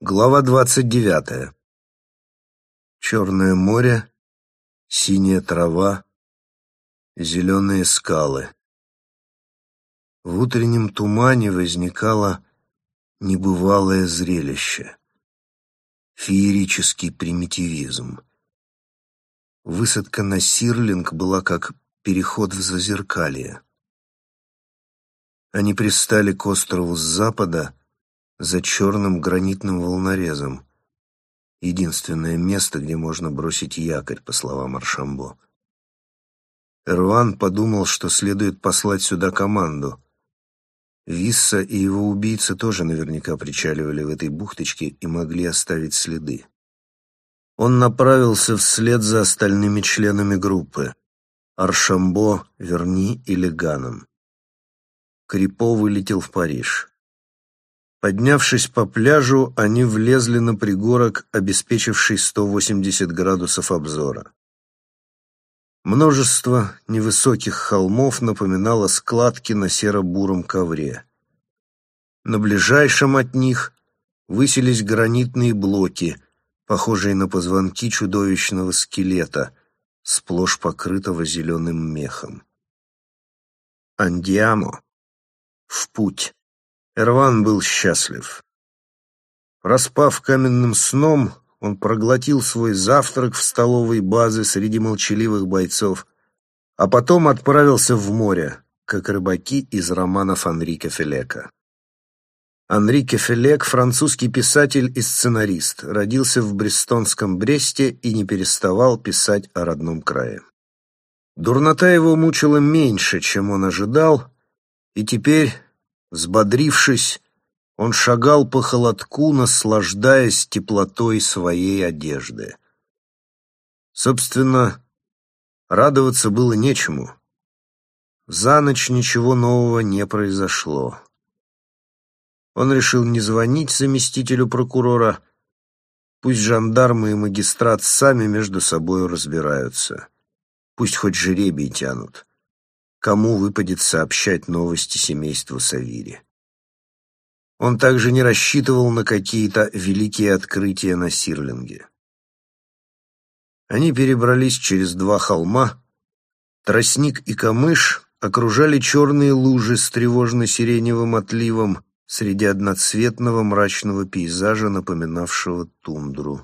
Глава 29. Черное море, синяя трава, зеленые скалы. В утреннем тумане возникало небывалое зрелище. Феерический примитивизм. Высадка на Сирлинг была как переход в зазеркалье. Они пристали к острову с запада за черным гранитным волнорезом. Единственное место, где можно бросить якорь, по словам Аршамбо. Эрван подумал, что следует послать сюда команду. Висса и его убийцы тоже наверняка причаливали в этой бухточке и могли оставить следы. Он направился вслед за остальными членами группы — Аршамбо, Верни и Леганом. Крипо вылетел в Париж. Поднявшись по пляжу, они влезли на пригорок, обеспечивший 180 градусов обзора. Множество невысоких холмов напоминало складки на серо-буром ковре. На ближайшем от них высились гранитные блоки, похожие на позвонки чудовищного скелета, сплошь покрытого зеленым мехом. «Андиамо! В путь!» Эрван был счастлив. Проспав каменным сном, он проглотил свой завтрак в столовой базы среди молчаливых бойцов, а потом отправился в море, как рыбаки из романов Анри Кефелека. Анри Кефелек — французский писатель и сценарист, родился в брестонском Бресте и не переставал писать о родном крае. Дурнота его мучила меньше, чем он ожидал, и теперь, взбодрившись, он шагал по холодку, наслаждаясь теплотой своей одежды. Собственно, радоваться было нечему. За ночь ничего нового не произошло. Он решил не звонить заместителю прокурора. Пусть жандармы и магистрат сами между собой разбираются. Пусть хоть жребий тянут. Кому выпадет сообщать новости семейству Савири. Он также не рассчитывал на какие-то великие открытия на Сирлинге. Они перебрались через 2 холма. Тростник и камыш окружали черные лужи с тревожно-сиреневым отливом среди одноцветного мрачного пейзажа, напоминавшего тундру.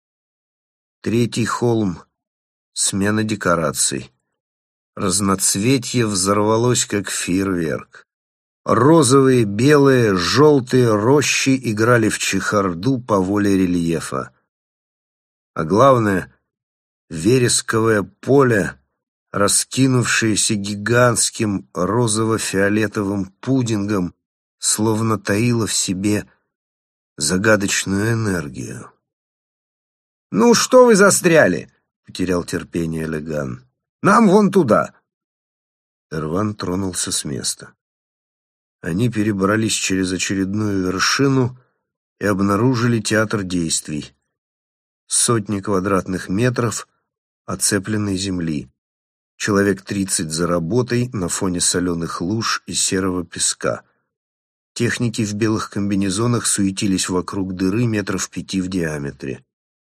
3-й холм — смена декораций. Разноцветье взорвалось, как фейерверк. Розовые, белые, желтые рощи играли в чехарду по воле рельефа. А главное — вересковое поле, раскинувшееся гигантским розово-фиолетовым пудингом, словно таило в себе загадочную энергию. «Ну, что вы застряли?» — потерял терпение Леган. «Нам вон туда!» Эрван тронулся с места. Они перебрались через очередную вершину и обнаружили театр действий. 100 квадратных метров оцепленной земли. Человек 30 за работой на фоне соленых луж и серого песка. Техники в белых комбинезонах суетились вокруг дыры метров 5 в диаметре.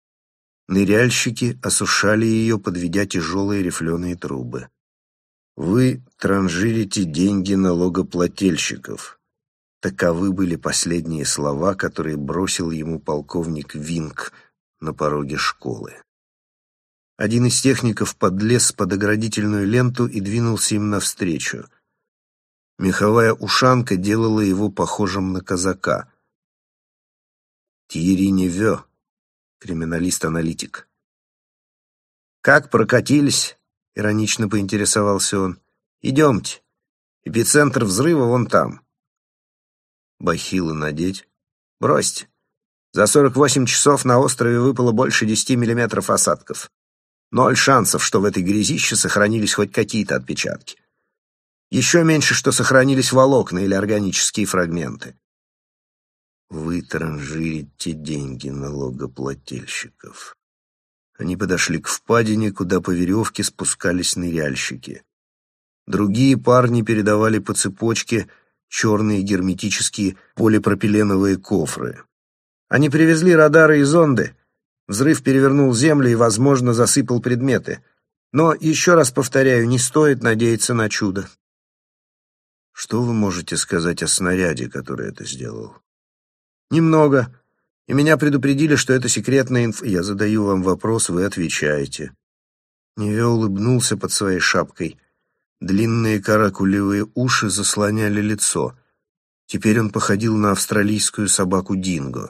Ныряльщики осушали ее, подведя тяжелые рифленые трубы. «Вы транжирите деньги налогоплательщиков». Таковы были последние слова, которые бросил ему полковник Винг на пороге школы. Один из техников подлез под оградительную ленту и двинулся им навстречу. Меховая ушанка делала его похожим на казака. Тьерри Невё, криминалист-аналитик. «Как прокатились?» — иронично поинтересовался он. «Идемте. Эпицентр взрыва вон там». «Бахилы надеть?» «Бросьте. За 48 часов на острове выпало больше 10 миллиметров осадков. 0 шансов, что в этой грязище сохранились хоть какие-то отпечатки. Еще меньше, что сохранились волокна или органические фрагменты». «Вы транжирите деньги налогоплательщиков». Они подошли к впадине, куда по веревке спускались ныряльщики. Другие парни передавали по цепочке черные герметические полипропиленовые кофры. Они привезли радары и зонды. Взрыв перевернул землю и, возможно, засыпал предметы. Но, еще раз повторяю, не стоит надеяться на чудо. Что вы можете сказать о снаряде, который это сделал? Немного. И меня предупредили, что это секретная инф... Я задаю вам вопрос, вы отвечаете. Неве улыбнулся под своей шапкой. Длинные каракулевые уши заслоняли лицо. Теперь он походил на австралийскую собаку Динго.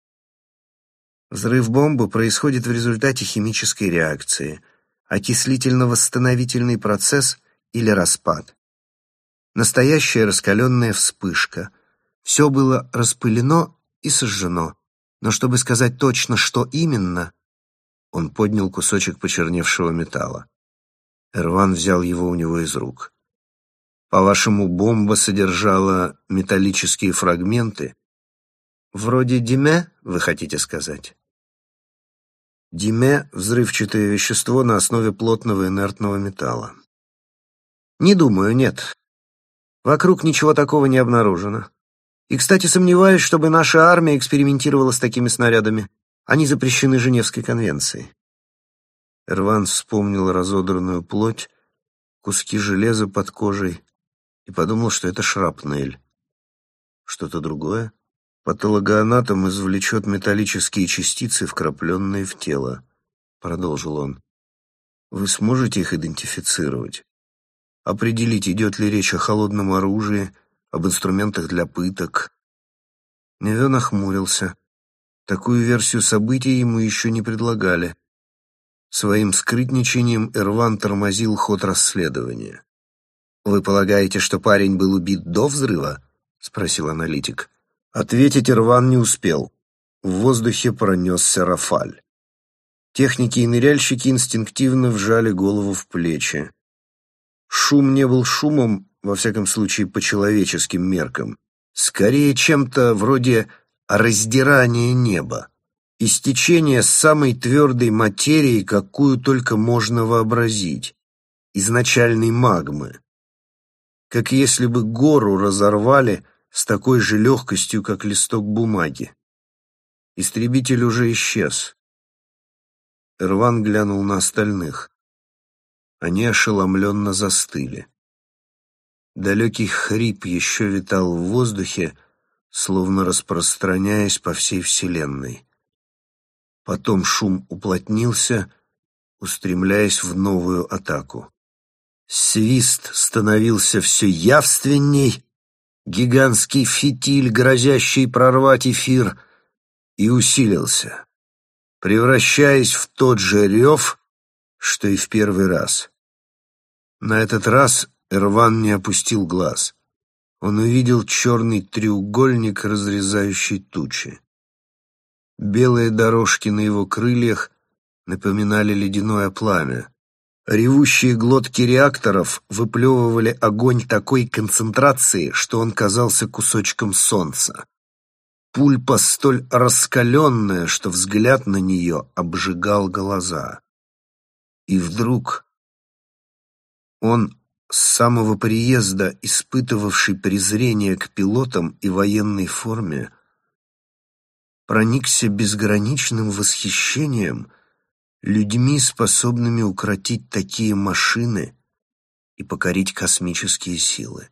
Взрыв бомбы происходит в результате химической реакции, окислительно-восстановительный процесс или распад. Настоящая раскаленная вспышка. Все было распылено и сожжено. Но чтобы сказать точно, что именно... Он поднял кусочек почерневшего металла. Эрван взял его у него из рук. По-вашему, бомба содержала металлические фрагменты? Вроде диме, вы хотите сказать? Диме — взрывчатое вещество на основе плотного инертного металла. Не думаю, нет. Вокруг ничего такого не обнаружено. И, кстати, сомневаюсь, чтобы наша армия экспериментировала с такими снарядами. Они запрещены Женевской конвенцией. Эрван вспомнил разодранную плоть, куски железа под кожей и подумал, что это шрапнель. Что-то другое? Патологоанатом извлечет металлические частицы, вкрапленные в тело, продолжил он. Вы сможете их идентифицировать? Определить, идет ли речь о холодном оружии, об инструментах для пыток? Неве нахмурился. Такую версию событий ему еще не предлагали. Своим скрытничанием Эрван тормозил ход расследования. «Вы полагаете, что парень был убит до взрыва?» — спросил аналитик. Ответить Эрван не успел. В воздухе пронесся рафаль. Техники и ныряльщики инстинктивно вжали голову в плечи. Шум не был шумом, во всяком случае по человеческим меркам. Скорее чем-то вроде раздирания неба. Истечение самой твердой материи, какую только можно вообразить. Изначальной магмы. Как если бы гору разорвали с такой же легкостью, как листок бумаги. Истребитель уже исчез. Эрван глянул на остальных. Они ошеломленно застыли. Далекий хрип еще витал в воздухе, словно распространяясь по всей вселенной. Потом шум уплотнился, устремляясь в новую атаку. Свист становился все явственней, гигантский фитиль, грозящий прорвать эфир, и усилился, превращаясь в тот же рев, что и в первый раз. На этот раз Эрван не опустил глаз. Он увидел черный треугольник, разрезающий тучи. Белые дорожки на его крыльях напоминали ледяное пламя. Ревущие глотки реакторов выплевывали огонь такой концентрации, что он казался кусочком солнца. Пульпа столь раскаленная, что взгляд на нее обжигал глаза. И вдруг он, с самого приезда испытывавший презрение к пилотам и военной форме, проникся безграничным восхищением людьми, способными укротить такие машины и покорить космические силы.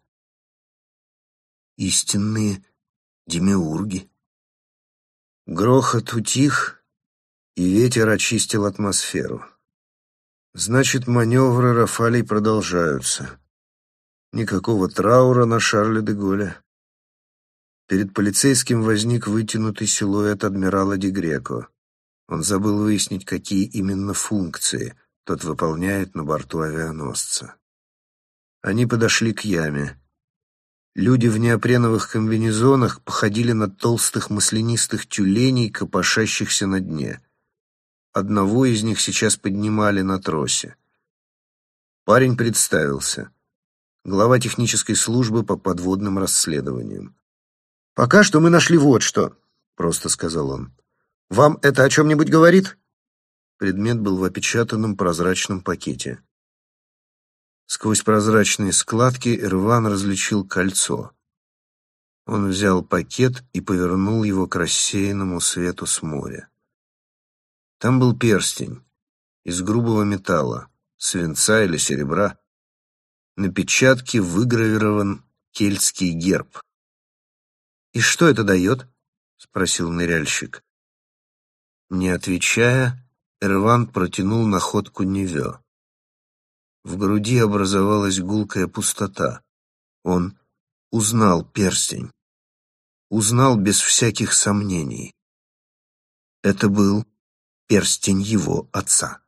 Истинные демиурги. Грохот утих, и ветер очистил атмосферу. Значит, маневры рафалей продолжаются. Никакого траура на Шарля де Голля. Перед полицейским возник вытянутый силуэт адмирала Ди Греко. Он забыл выяснить, какие именно функции тот выполняет на борту авианосца. Они подошли к яме. Люди в неопреновых комбинезонах походили на толстых маслянистых тюленей, копошащихся на дне. Одного из них сейчас поднимали на тросе. Парень представился. Глава технической службы по подводным расследованиям. «Пока что мы нашли вот что», — просто сказал он. «Вам это о чем-нибудь говорит?» Предмет был в опечатанном прозрачном пакете. Сквозь прозрачные складки Эрван различил кольцо. Он взял пакет и повернул его к рассеянному свету с моря. Там был перстень из грубого металла, свинца или серебра. На печатке выгравирован кельтский герб. «И что это дает?» — спросил ныряльщик. Не отвечая, Эрвант протянул находку Неве. В груди образовалась гулкая пустота. Он узнал перстень. Узнал без всяких сомнений. Это был перстень его отца.